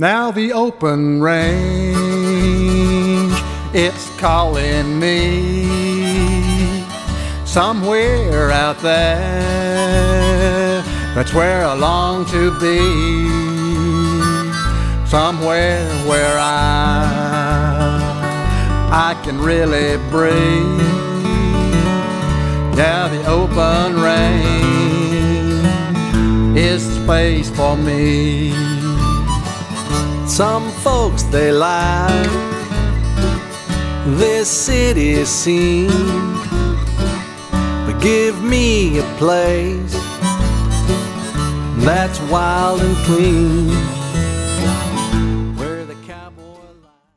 Now the open range, it's calling me. Somewhere out there, that's where I long to be. Somewhere where I can really breathe. Yeah, the open range is the place for me. Some folks, they like this city scene, but give me a place that's wild and clean.